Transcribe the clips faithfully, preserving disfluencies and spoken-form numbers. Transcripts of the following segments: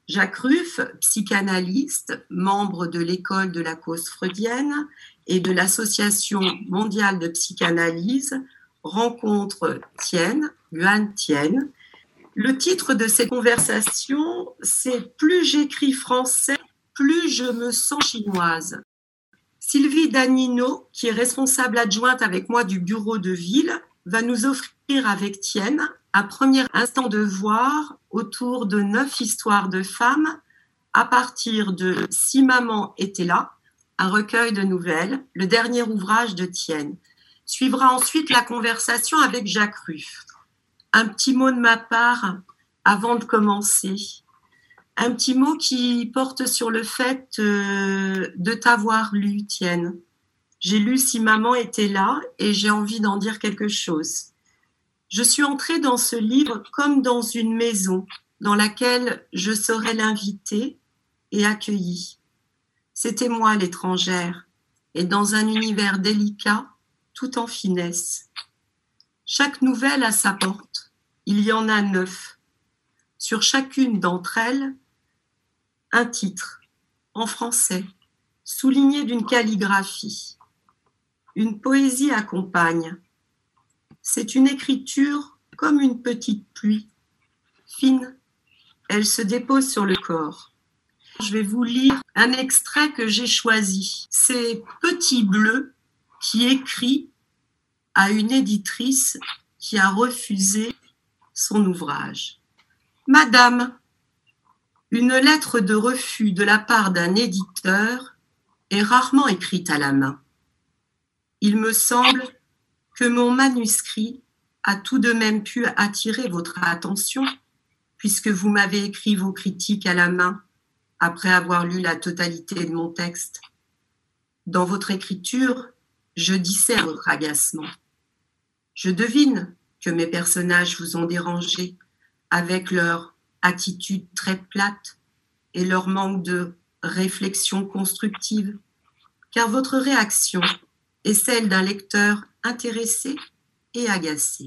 Jacques Ruff, psychanalyste, membre de l'école de la cause freudienne et de l'Association mondiale de psychanalyse, rencontre Tien, Yuan Tien. Le titre de cette conversation, c'est « Plus j'écris français, plus je me sens chinoise ». Sylvie Danino, qui est responsable adjointe avec moi du bureau de ville, va nous offrir avec Tien un premier instant de voir autour de neuf histoires de femmes à partir de « Si maman était là », un recueil de nouvelles, le dernier ouvrage de Tien. Suivra ensuite la conversation avec Jacques Ruff. Un petit mot de ma part avant de commencer. Un petit mot qui porte sur le fait euh, de t'avoir lu, Tien. J'ai lu Si maman était là et j'ai envie d'en dire quelque chose. Je suis entrée dans ce livre comme dans une maison dans laquelle je serais l'invitée et accueillie. C'était moi l'étrangère et dans un univers délicat, tout en finesse. Chaque nouvelle a sa porte. Il y en a neuf. Sur chacune d'entre elles, un titre, en français, souligné d'une calligraphie. Une poésie accompagne. C'est une écriture comme une petite pluie, fine. Elle se dépose sur le corps. Je vais vous lire un extrait que j'ai choisi. C'est Petit Bleu qui écrit à une éditrice qui a refusé son ouvrage. Madame, une lettre de refus de la part d'un éditeur est rarement écrite à la main. Il me semble que mon manuscrit a tout de même pu attirer votre attention, puisque vous m'avez écrit vos critiques à la main après avoir lu la totalité de mon texte. Dans votre écriture, je discerne votre agacement. Je devine que mes personnages vous ont dérangé avec leur attitude très plate et leur manque de réflexion constructive, car votre réaction est celle d'un lecteur intéressé et agacé.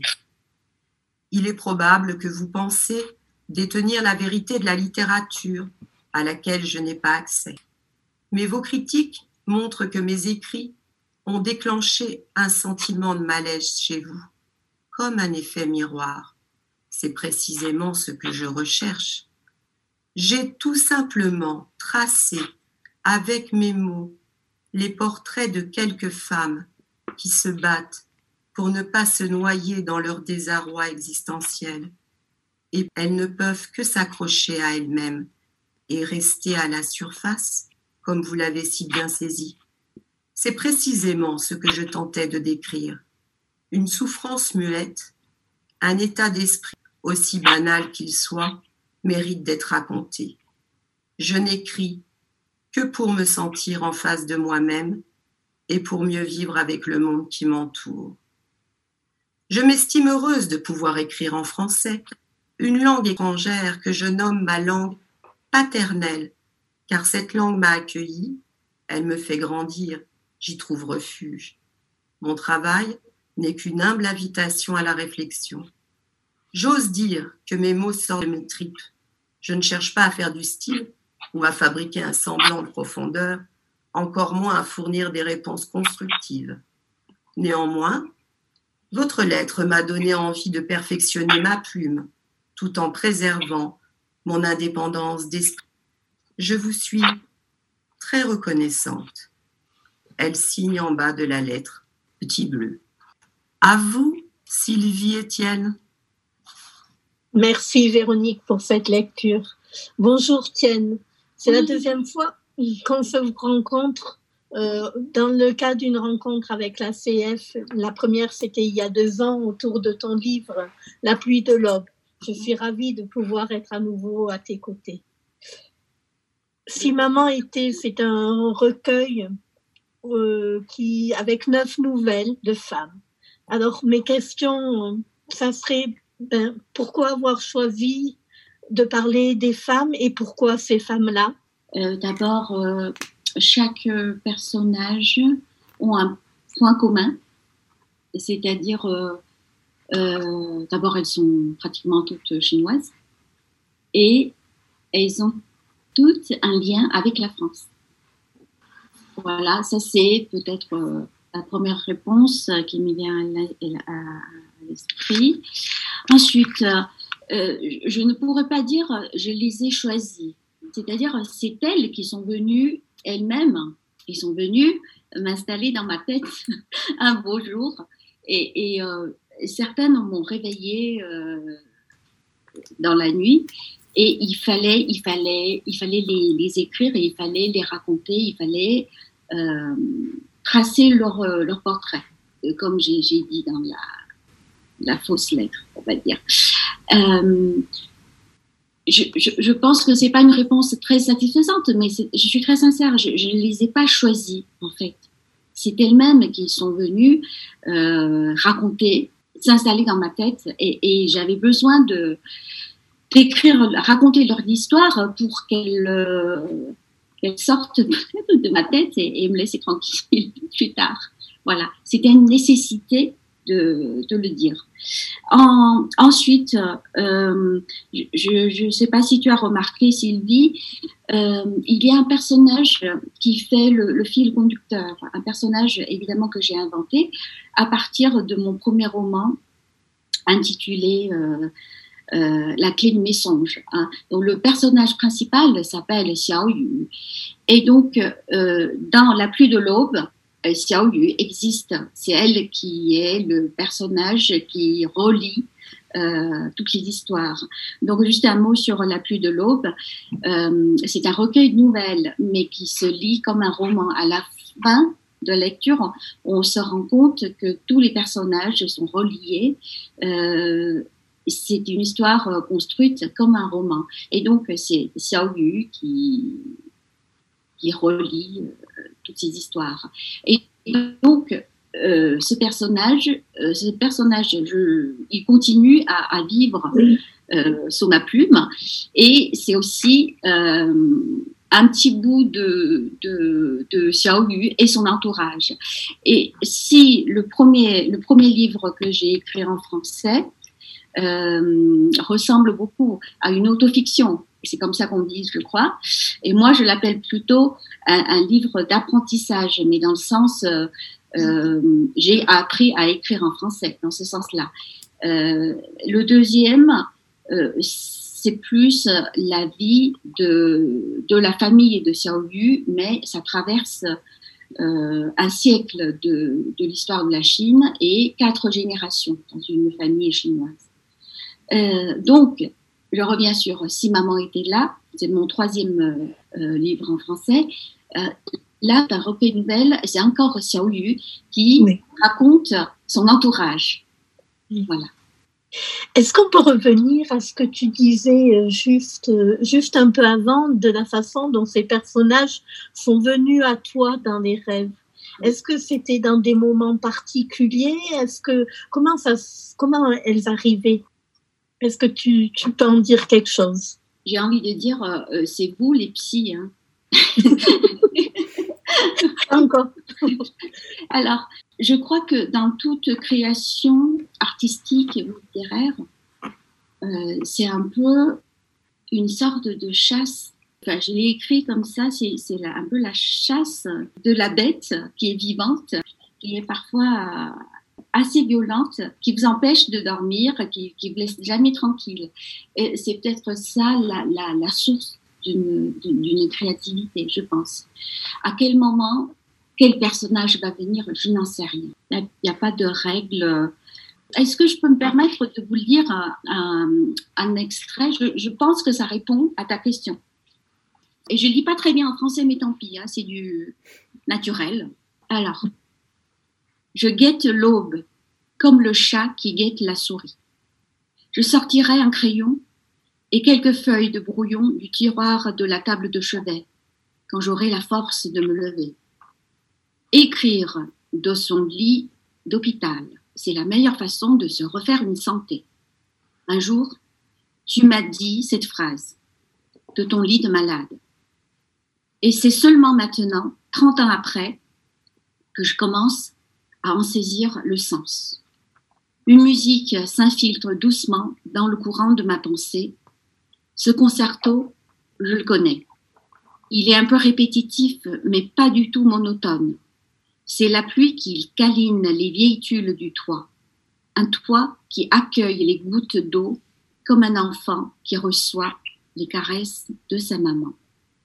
Il est probable que vous pensez détenir la vérité de la littérature à laquelle je n'ai pas accès. Mais vos critiques montrent que mes écrits ont déclenché un sentiment de malaise chez vous, comme un effet miroir. C'est précisément ce que je recherche. J'ai tout simplement tracé avec mes mots les portraits de quelques femmes qui se battent pour ne pas se noyer dans leur désarroi existentiel. Et elles ne peuvent que s'accrocher à elles-mêmes et rester à la surface, comme vous l'avez si bien saisi. C'est précisément ce que je tentais de décrire. Une souffrance muette, un état d'esprit aussi banal qu'il soit, mérite d'être raconté. Je n'écris que pour me sentir en face de moi-même et pour mieux vivre avec le monde qui m'entoure. Je m'estime heureuse de pouvoir écrire en français, une langue étrangère que je nomme ma langue paternelle, car cette langue m'a accueillie, elle me fait grandir, j'y trouve refuge. Mon travail n'est qu'une humble invitation à la réflexion. J'ose dire que mes mots sortent de mes tripes. Je ne cherche pas à faire du style ou à fabriquer un semblant de profondeur, encore moins à fournir des réponses constructives. Néanmoins, votre lettre m'a donné envie de perfectionner ma plume, tout en préservant mon indépendance d'esprit. Je vous suis très reconnaissante. Elle signe en bas de la lettre, Petit Bleu. À vous, Sylvie Etienne. Merci Véronique pour cette lecture. Bonjour Tienne. C'est oui. La deuxième fois qu'on se rencontre euh, dans le cadre d'une rencontre avec la C F. La première, c'était il y a deux ans autour de ton livre « La pluie de l'aube ». Je suis ravie de pouvoir être à nouveau à tes côtés. Si maman était, c'est un recueil euh, qui, avec neuf nouvelles de femmes. Alors mes questions, ça serait ben, pourquoi avoir choisi de parler des femmes et pourquoi ces femmes-là? euh, D'abord, euh, chaque personnage a un point commun, c'est-à-dire, euh, euh, d'abord, elles sont pratiquement toutes chinoises et elles ont toutes un lien avec la France. Voilà, ça c'est peut-être euh, la première réponse euh, qui me vient à, à, à l'esprit. Ensuite, euh, je ne pourrais pas dire je les ai choisis. C'est-à-dire, c'est elles qui sont venues elles-mêmes, qui sont venues m'installer dans ma tête un beau jour. Et, et euh, certaines m'ont réveillée euh, dans la nuit. Et il fallait, il fallait, il fallait les, les écrire, et il fallait les raconter, il fallait euh, tracer leur, leur portrait, comme j'ai, j'ai dit dans la, la fausse lettre, on va dire. Euh, je, je, je pense que c'est pas une réponse très satisfaisante, mais c'est, je suis très sincère, je ne les ai pas choisis, en fait. C'est elles-mêmes qui sont venues euh, raconter, s'installer dans ma tête, et, et j'avais besoin de d'écrire, raconter leur histoire pour qu'elles, euh, qu'elles sortent de ma tête et, et me laisser tranquille plus tard. Voilà, c'était une nécessité de, de le dire. En, ensuite, euh, je ne sais pas si tu as remarqué, Sylvie, euh, il y a un personnage qui fait le, le fil conducteur, un personnage évidemment que j'ai inventé à partir de mon premier roman intitulé euh, euh, La clé de mes songes. Hein. Donc, le personnage principal s'appelle Xiao Yu. Et donc, euh, dans La pluie de l'aube, Xiao Yu existe. C'est elle qui est le personnage qui relie euh, toutes les histoires. Donc, juste un mot sur La pluie de l'aube. Euh, c'est un recueil de nouvelles, mais qui se lit comme un roman. À la fin de lecture, on se rend compte que tous les personnages sont reliés. Euh, c'est une histoire construite comme un roman. Et donc, c'est Xiao Yu qui, qui relie euh, toutes ces histoires. Et donc, euh, ce personnage, euh, ce personnage je, il continue à, à vivre euh, sous ma plume. Et c'est aussi euh, un petit bout de, de, de Xiao Yu et son entourage. Et si le premier, le premier livre que j'ai écrit en français euh, ressemble beaucoup à une autofiction, c'est comme ça qu'on dit, je crois, et moi je l'appelle plutôt un, un livre d'apprentissage, mais dans le sens, euh, euh, j'ai appris à écrire en français, dans ce sens-là. Euh, le deuxième, euh, c'est plus la vie de, de la famille de Xiao Yu, mais ça traverse euh, un siècle de, de l'histoire de la Chine et quatre générations dans une famille chinoise. Euh, donc, je reviens sur Si maman était là, c'est mon troisième euh, livre en français. Euh, là, un recueil de nouvelles, c'est encore Xiao Yu qui oui. raconte son entourage. Oui. Voilà. Est-ce qu'on peut revenir à ce que tu disais juste, juste un peu avant, de la façon dont ces personnages sont venus à toi dans les rêves? Est-ce que c'était dans des moments particuliers? Est-ce que, comment, ça, comment elles arrivaient? Est-ce que tu, tu peux en dire quelque chose? J'ai envie de dire, euh, c'est vous les psys. Hein. Encore. Alors, je crois que dans toute création artistique et littéraire, euh, c'est un peu une sorte de chasse. Enfin, je l'ai écrit comme ça, c'est, c'est la, un peu la chasse de la bête qui est vivante, qui est parfois assez violente, qui vous empêche de dormir, qui ne vous laisse jamais tranquille. Et c'est peut-être ça la, la, la source d'une, d'une créativité, je pense. À quel moment, quel personnage va venir, je n'en sais rien. Il n'y a, a pas de règle. Est-ce que je peux me permettre de vous lire un, un, un extrait? je, je pense que ça répond à ta question. Et je ne lis pas très bien en français, mais tant pis, hein, c'est du naturel. Alors, je guette l'aube, comme le chat qui guette la souris. Je sortirai un crayon et quelques feuilles de brouillon du tiroir de la table de chevet, quand j'aurai la force de me lever. Écrire de son lit d'hôpital, c'est la meilleure façon de se refaire une santé. Un jour, tu m'as dit cette phrase, de ton lit de malade. Et c'est seulement maintenant, trente ans après, que je commence à en saisir le sens. Une musique s'infiltre doucement dans le courant de ma pensée. Ce concerto, je le connais. Il est un peu répétitif, mais pas du tout monotone. C'est la pluie qui câline les vieilles tuiles du toit. Un toit qui accueille les gouttes d'eau comme un enfant qui reçoit les caresses de sa maman.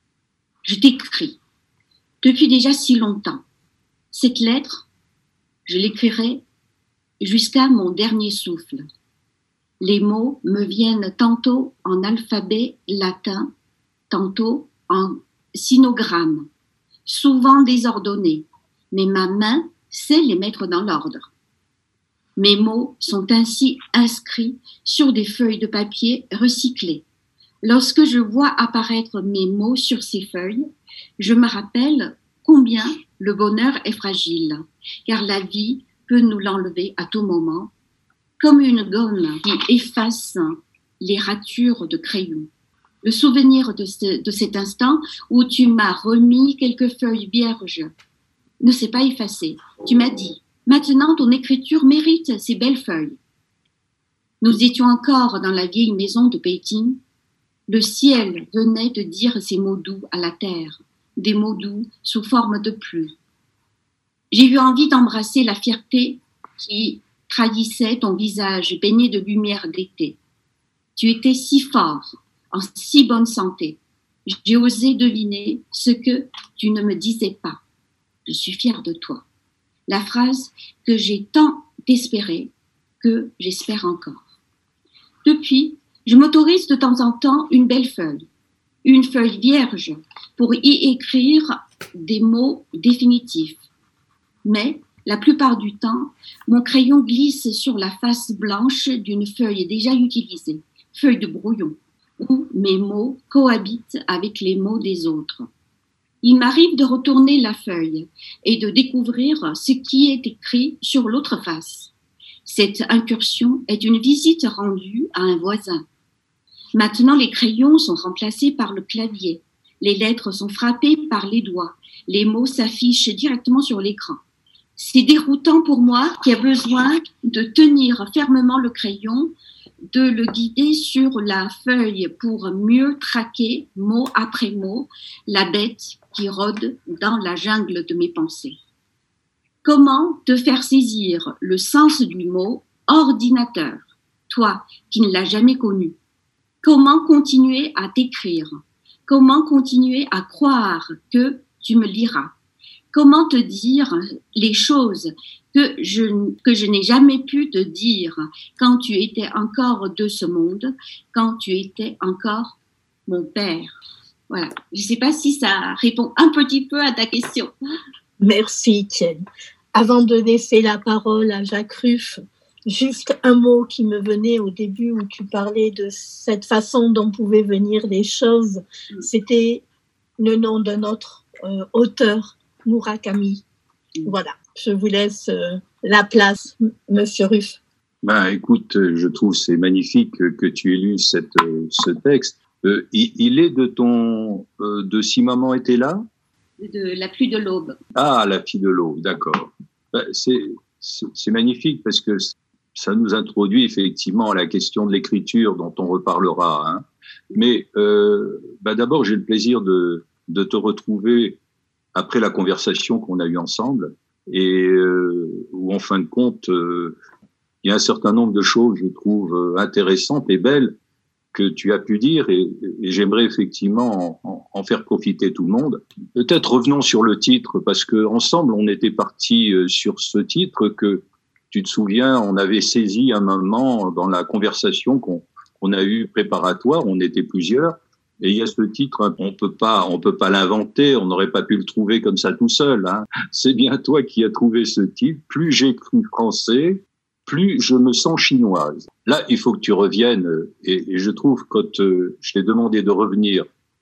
Je t'écris depuis déjà si longtemps. Cette lettre, je l'écrirai jusqu'à mon dernier souffle. Les mots me viennent tantôt en alphabet latin, tantôt en sinogramme, souvent désordonnés, mais ma main sait les mettre dans l'ordre. Mes mots sont ainsi inscrits sur des feuilles de papier recyclées. Lorsque je vois apparaître mes mots sur ces feuilles, je me rappelle combien le bonheur est fragile, car la vie peut nous l'enlever à tout moment, comme une gomme qui efface les ratures de crayon. Le souvenir de, ce, de cet instant où tu m'as remis quelques feuilles vierges ne s'est pas effacé. Tu m'as dit, maintenant ton écriture mérite ces belles feuilles. Nous étions encore dans la vieille maison de Pékin. Le ciel venait de dire ces mots doux à la terre, des mots doux sous forme de pluie. J'ai eu envie d'embrasser la fierté qui trahissait ton visage baigné de lumière d'été. Tu étais si fort, en si bonne santé. J'ai osé deviner ce que tu ne me disais pas. Je suis fière de toi. La phrase que j'ai tant espérée, que j'espère encore. Depuis, je m'autorise de temps en temps une belle feuille, une feuille vierge, pour y écrire des mots définitifs. Mais, la plupart du temps, mon crayon glisse sur la face blanche d'une feuille déjà utilisée, feuille de brouillon, où mes mots cohabitent avec les mots des autres. Il m'arrive de retourner la feuille et de découvrir ce qui est écrit sur l'autre face. Cette incursion est une visite rendue à un voisin. Maintenant, les crayons sont remplacés par le clavier. Les lettres sont frappées par les doigts. Les mots s'affichent directement sur l'écran. C'est déroutant pour moi qui a besoin de tenir fermement le crayon, de le guider sur la feuille pour mieux traquer, mot après mot, la bête qui rôde dans la jungle de mes pensées. Comment te faire saisir le sens du mot ordinateur, toi qui ne l'as jamais connu? Comment continuer à t'écrire? Comment continuer à croire que tu me liras? Comment te dire les choses que je, que je n'ai jamais pu te dire quand tu étais encore de ce monde, quand tu étais encore mon père? Voilà. Je ne sais pas si ça répond un petit peu à ta question. Merci, Tienne. Avant de laisser la parole à Jacques Ruff, juste un mot qui me venait au début où tu parlais de cette façon dont pouvaient venir les choses. C'était le nom d'un autre euh, auteur, Murakami. Voilà, je vous laisse euh, la place, Monsieur Ruff. Ben, écoute, je trouve c'est magnifique que tu aies lu cette, ce texte. Euh, il, il est de ton, euh, de Si maman était là? De La pluie de l'aube. Ah, La fille de l'aube, d'accord. Ben, c'est, c'est, c'est magnifique parce que ça nous introduit effectivement à la question de l'écriture dont on reparlera. Hein. Mais euh, ben d'abord, j'ai le plaisir de, de te retrouver après la conversation qu'on a eue ensemble et euh, où, en fin de compte, euh, il y a un certain nombre de choses, je trouve, intéressantes et belles que tu as pu dire et, et j'aimerais effectivement en, en faire profiter tout le monde. Peut-être revenons sur le titre parce que ensemble, on était partis sur ce titre que tu te souviens, on avait saisi un moment dans la conversation qu'on, qu'on a eue préparatoire, on était plusieurs. Et il y a ce titre, on peut pas, on peut pas l'inventer, on n'aurait pas pu le trouver comme ça tout seul. Hein. C'est bien toi qui as trouvé ce titre. Plus j'écris français, plus je me sens chinoise. Là, il faut que tu reviennes. Et, et je trouve quand euh, je t'ai demandé de revenir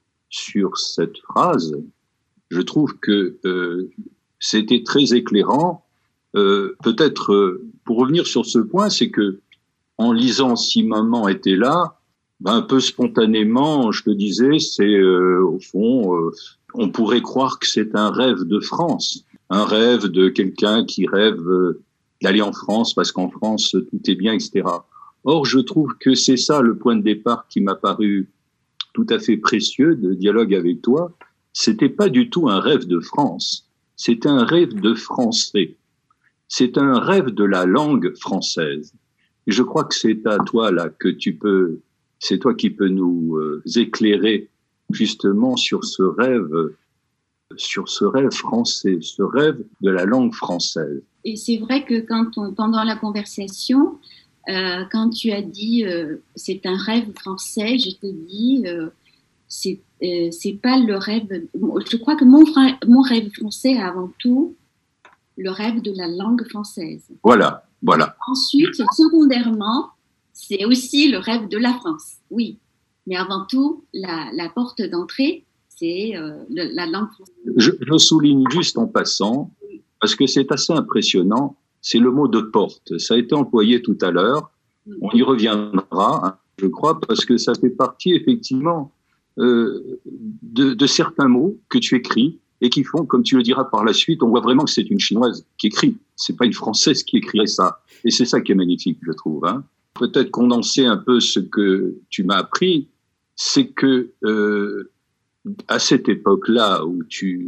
sur cette phrase, je trouve que euh, c'était très éclairant. Euh, peut-être euh, pour revenir sur ce point, c'est que en lisant Si maman était là. Ben, un peu spontanément, je te disais, c'est euh, au fond, euh, on pourrait croire que c'est un rêve de France, un rêve de quelqu'un qui rêve euh, d'aller en France parce qu'en France tout est bien, et cetera. Or, je trouve que c'est ça le point de départ qui m'a paru tout à fait précieux de dialogue avec toi, c'était pas du tout un rêve de France, c'était un rêve de français. C'est un rêve de la langue française. Et je crois que c'est à toi là que tu peux, c'est toi qui peux nous euh, éclairer justement sur ce rêve, sur ce rêve français, ce rêve de la langue française. Et c'est vrai que quand on, pendant la conversation, euh, quand tu as dit euh, c'est un rêve français, je te dis euh, c'est euh, c'est pas le rêve. Je crois que mon mon rêve français est avant tout le rêve de la langue française. Voilà, voilà. Ensuite, secondairement, c'est aussi le rêve de la France, oui. Mais avant tout, la, la porte d'entrée, c'est euh, le, la langue française. Je, je souligne juste en passant, parce que c'est assez impressionnant, c'est le mot de porte. Ça a été employé tout à l'heure. On y reviendra, hein, je crois, parce que ça fait partie effectivement euh, de, de certains mots que tu écris et qui font, comme tu le diras par la suite, on voit vraiment que c'est une Chinoise qui écrit. C'est pas une Française qui écrirait ça. Et c'est ça qui est magnifique, je trouve. Hein. Peut-être condenser un peu ce que tu m'as appris, c'est que euh, à cette époque-là où tu,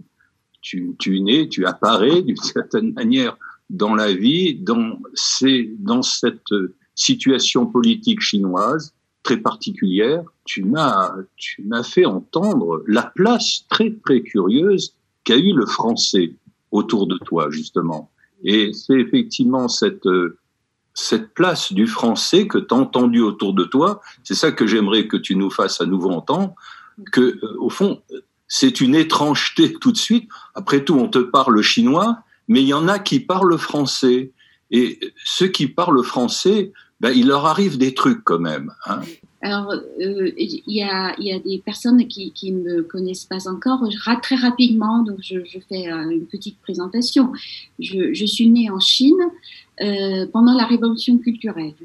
tu, tu nais, tu apparais d'une certaine manière dans la vie, dans, ces, dans cette situation politique chinoise très particulière, tu m'as, tu m'as fait entendre la place très, très curieuse qu'a eu le français autour de toi, justement. Et c'est effectivement cette, cette place du français que tu as entendu autour de toi. C'est ça que j'aimerais que tu nous fasses à nouveau entendre, que, au fond, c'est une étrangeté tout de suite. Après tout, on te parle chinois, mais il y en a qui parlent français. Et ceux qui parlent français, ben, il leur arrive des trucs quand même. Hein. Alors, euh, il y a, il y a des personnes qui qui me connaissent pas encore. Je, très rapidement, donc je, je fais euh, une petite présentation. Je, je suis née en Chine euh, pendant la Révolution culturelle.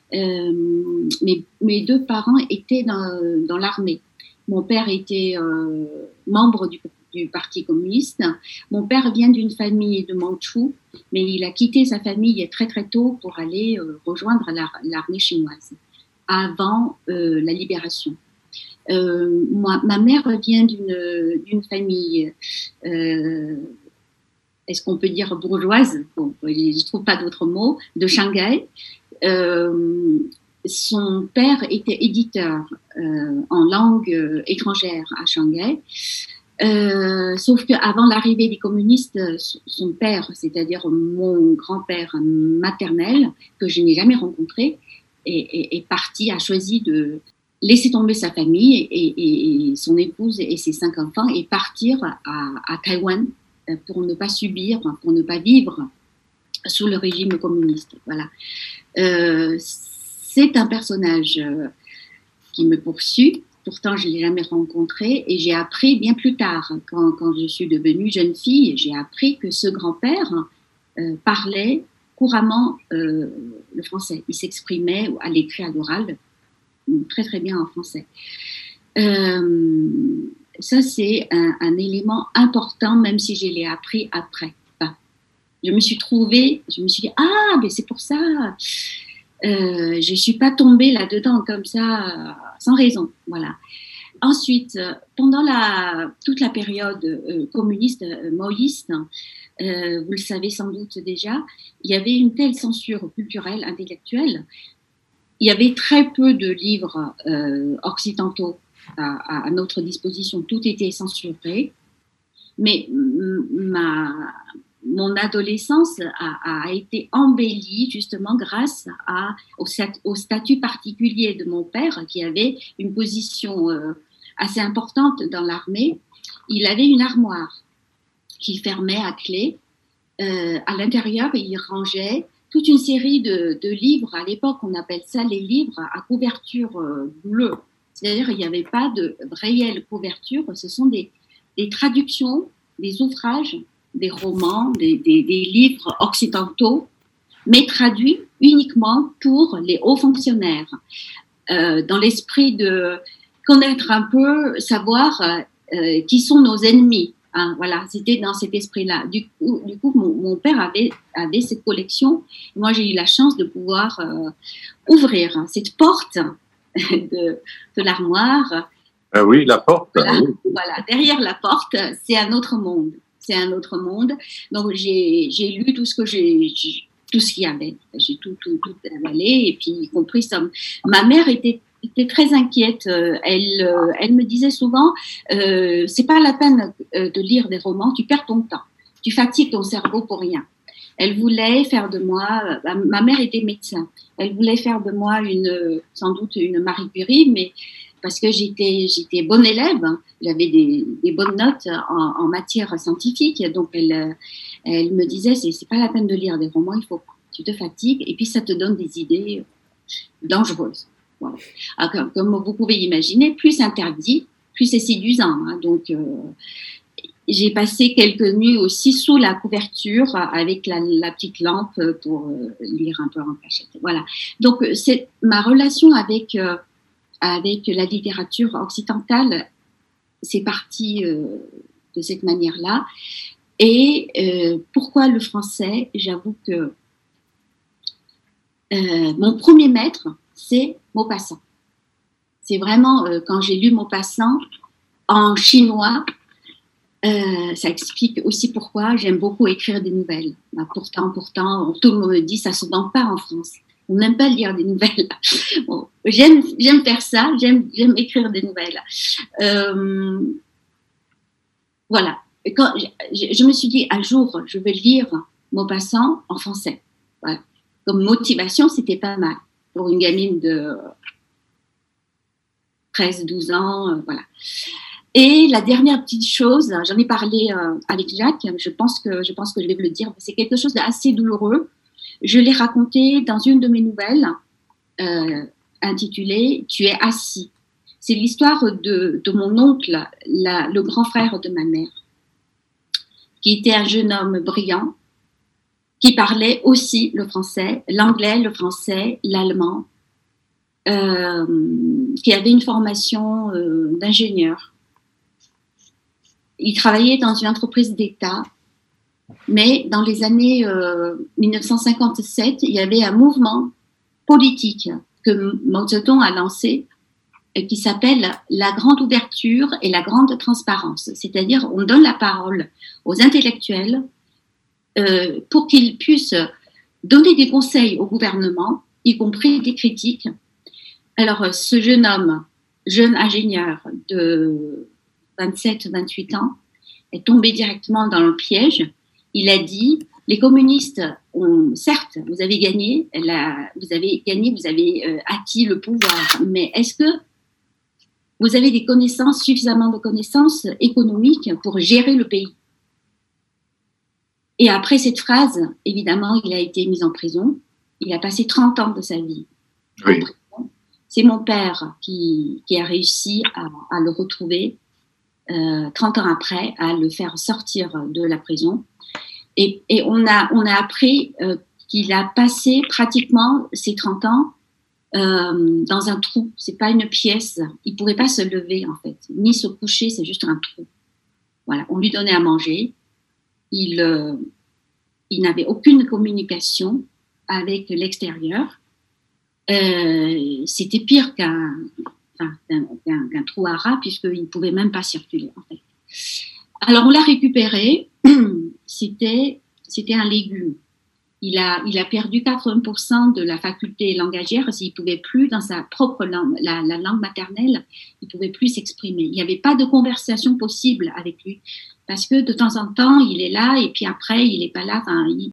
Euh, mes, mes deux parents étaient dans, dans l'armée. Mon père était euh, membre du du Parti communiste. Mon père vient d'une famille de Mandchous, mais il a quitté sa famille très très tôt pour aller euh, rejoindre l'ar- l'armée chinoise avant euh, la libération. Euh, moi, ma mère vient d'une, d'une famille, euh, est-ce qu'on peut dire bourgeoise? Bon, je ne trouve pas d'autre mot, de Shanghai. Euh, son père était éditeur euh, en langue euh, étrangère à Shanghai. Euh, sauf qu'avant l'arrivée des communistes, son père, c'est-à-dire mon grand-père maternel, que je n'ai jamais rencontré, est, est, est parti, a choisi de laisser tomber sa famille et, et, et son épouse et ses cinq enfants et partir à, à Taïwan pour ne pas subir, pour ne pas vivre sous le régime communiste. Voilà. Euh, c'est un personnage qui me poursuit. Pourtant, je ne l'ai jamais rencontré et j'ai appris bien plus tard, quand, quand je suis devenue jeune fille, j'ai appris que ce grand-père euh, parlait couramment euh, le français. Il s'exprimait à l'écrit, à l'oral, très très bien en français. Euh, ça, c'est un, un élément important, même si je l'ai appris après. Enfin, je me suis trouvée, je me suis dit, ah, mais c'est pour ça. Euh, je ne suis pas tombée là-dedans comme ça, sans raison. Voilà. Ensuite, pendant la, toute la période euh, communiste, euh, maoïste, euh, vous le savez sans doute déjà, il y avait une telle censure culturelle, intellectuelle. Il y avait très peu de livres euh, occidentaux à, à notre disposition. Tout était censuré. Mais m- ma... Mon adolescence a, a été embellie justement grâce à, au, au statut particulier de mon père qui avait une position euh, assez importante dans l'armée. Il avait une armoire qu'il fermait à clé. Euh, à l'intérieur, il rangeait toute une série de, de livres. À l'époque, on appelle ça les livres à couverture euh, bleue. C'est-à-dire qu'il n'y avait pas de réelle couverture. Ce sont des, des traductions, des ouvrages, des romans, des, des, des livres occidentaux, mais traduits uniquement pour les hauts fonctionnaires, euh, dans l'esprit de connaître un peu, savoir euh, qui sont nos ennemis. Hein, voilà, c'était dans cet esprit-là. Du coup, du coup mon, mon père avait, avait cette collection. Moi, j'ai eu la chance de pouvoir euh, ouvrir cette porte de, de l'armoire Ah oui, la porte. Voilà, Oui. voilà. Derrière la porte, c'est un autre monde. C'est un autre monde. Donc j'ai, j'ai lu tout ce que j'ai, j'ai tout ce qu'il y avait. J'ai tout, tout, tout avalé, et puis y compris ça. Ma mère était, était très inquiète. Elle, elle me disait souvent, euh, c'est pas la peine de lire des romans, tu perds ton temps, tu fatigues ton cerveau pour rien. Elle voulait faire de moi, ma mère était médecin, elle voulait faire de moi une, sans doute une Marie Curie, mais parce que j'étais, j'étais bonne élève, hein. J'avais des, des bonnes notes en, en matière scientifique, donc elle, elle me disait, c'est, c'est pas la peine de lire des romans, il faut que tu te fatigues, et puis ça te donne des idées dangereuses. Voilà. Alors, comme vous pouvez imaginer, plus c'est interdit, plus c'est séduisant, hein. Donc, euh, j'ai passé quelques nuits aussi sous la couverture avec la, la petite lampe pour euh, lire un peu en cachette. Voilà. Donc, c'est ma relation avec euh, avec la littérature occidentale, c'est parti euh, de cette manière-là. Et euh, pourquoi le français? J'avoue que euh, mon premier maître, c'est Maupassant. C'est vraiment euh, quand j'ai lu Maupassant en chinois. Euh, ça explique aussi pourquoi j'aime beaucoup écrire des nouvelles. Bah, pourtant, pourtant, tout le monde me dit ça se vend pas en France. On n'aime pas lire des nouvelles. Bon, j'aime, j'aime faire ça. J'aime, j'aime écrire des nouvelles. Euh, voilà. Et quand je, je, je me suis dit un jour, je vais lire Maupassant en français. Voilà. Comme motivation, c'était pas mal pour une gamine de treize, douze ans. Euh, voilà. Et la dernière petite chose, j'en ai parlé euh, avec Jacques, je pense que je pense que je vais vous le dire, c'est quelque chose d'assez douloureux. Je l'ai raconté dans une de mes nouvelles euh, intitulée « Tu es assis ». C'est l'histoire de, de mon oncle, la, le grand frère de ma mère, qui était un jeune homme brillant, qui parlait aussi le français, l'anglais, le français, l'allemand, euh, qui avait une formation euh, d'ingénieur. Il travaillait dans une entreprise d'État, mais dans les années euh, dix-neuf cent cinquante-sept, il y avait un mouvement politique que Mao Zedong a lancé euh, qui s'appelle la grande ouverture et la grande transparence. C'est-à-dire, on donne la parole aux intellectuels euh, pour qu'ils puissent donner des conseils au gouvernement, y compris des critiques. Alors, ce jeune homme, jeune ingénieur de vingt-sept, vingt-huit ans, est tombé directement dans le piège. Il a dit, les communistes ont, certes, vous avez gagné, la, vous avez gagné, vous avez euh, acquis le pouvoir, mais est-ce que vous avez des connaissances, suffisamment de connaissances économiques pour gérer le pays? Et après cette phrase, évidemment, il a été mis en prison. Il a passé trente ans de sa vie oui. en prison. C'est mon père qui, qui a réussi à, à le retrouver Euh, trente ans après, à le faire sortir de la prison. Et, et on, a, on a appris euh, qu'il a passé pratiquement ces trente ans euh, dans un trou. C'est pas une pièce. Il pouvait pas se lever, en fait, ni se coucher, c'est juste un trou. Voilà. On lui donnait à manger. Il, euh, il n'avait aucune communication avec l'extérieur. Euh, c'était pire qu'un Enfin, d'un, d'un, d'un trou à rats, puisqu'il ne pouvait même pas circuler, en fait. Alors, on l'a récupéré. C'était, c'était un légume. Il a, il a perdu quatre-vingts pour cent de la faculté langagière. S'il ne pouvait plus, dans sa propre langue, la, la langue maternelle, il ne pouvait plus s'exprimer. Il n'y avait pas de conversation possible avec lui. Parce que de temps en temps, il est là, et puis après, il n'est pas là. Enfin, il,